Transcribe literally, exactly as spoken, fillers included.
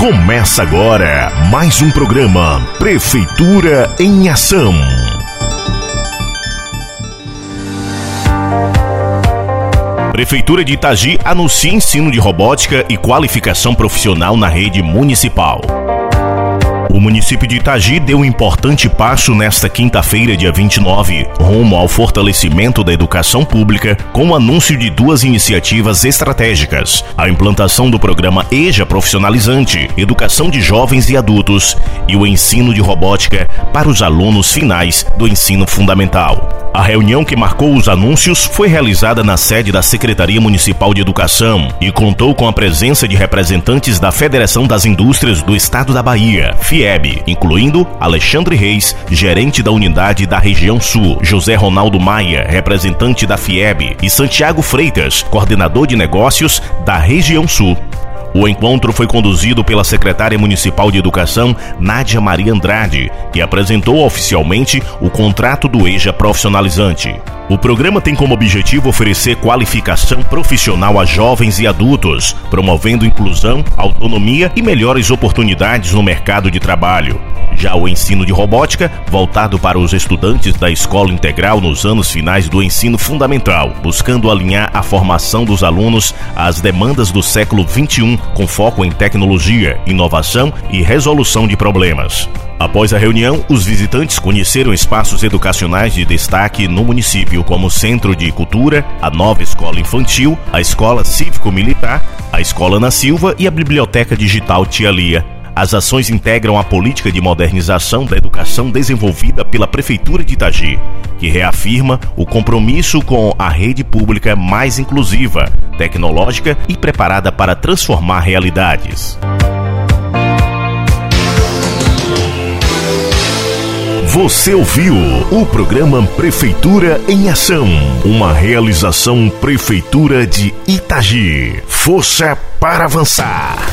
Começa agora mais um programa Prefeitura em Ação. Prefeitura de Itagi anuncia ensino de robótica e qualificação profissional na rede municipal. O município de Itagi deu um importante passo nesta quinta-feira, dia vinte e nove, rumo ao fortalecimento da educação pública com o anúncio de duas iniciativas estratégicas: a implantação do programa EJA Profissionalizante, Educação de Jovens e Adultos, e o ensino de robótica para os alunos finais do ensino fundamental. A reunião que marcou os anúncios foi realizada na sede da Secretaria Municipal de Educação e contou com a presença de representantes da Federação das Indústrias do Estado da Bahia, FIEB, incluindo Alexandre Reis, gerente da unidade da região sul, José Ronaldo Maia, representante da FIEB, e Santiago Freitas, coordenador de negócios da região sul. O encontro foi conduzido pela secretária municipal de Educação, Nádia Maria Andrade, que apresentou oficialmente o contrato do EJA Profissionalizante. O programa tem como objetivo oferecer qualificação profissional a jovens e adultos, promovendo inclusão, autonomia e melhores oportunidades no mercado de trabalho. Já o ensino de robótica, voltado para os estudantes da escola integral nos anos finais do ensino fundamental, buscando alinhar a formação dos alunos às demandas do século vinte e um, com foco em tecnologia, inovação e resolução de problemas. Após a reunião, os visitantes conheceram espaços educacionais de destaque no município, como o Centro de Cultura, a nova Escola Infantil, a Escola Cívico-Militar, a Escola Ana Silva e a Biblioteca Digital Tia Lia. As ações integram a política de modernização da educação desenvolvida pela Prefeitura de Itagi, que reafirma o compromisso com a rede pública mais inclusiva, tecnológica e preparada para transformar realidades. Você ouviu o programa Prefeitura em Ação, uma realização Prefeitura de Itagi. Força para avançar.